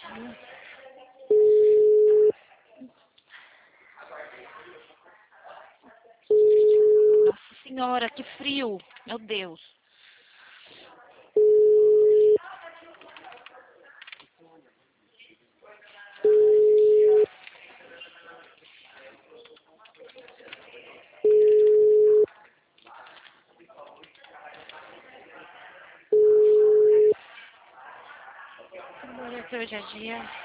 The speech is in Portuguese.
Nossa senhora, que frio. Meu Deus. Hoje é dia.